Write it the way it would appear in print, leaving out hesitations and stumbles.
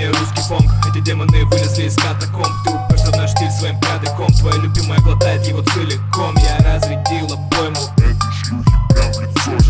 песня русский фонк. Эти демоны вылезли из катакомб. Ты уперся в наш стиль своим кадыком. Твоя любимая глотает его целиком. Я разрядил обойму. Эти шлюхи прям в лицо.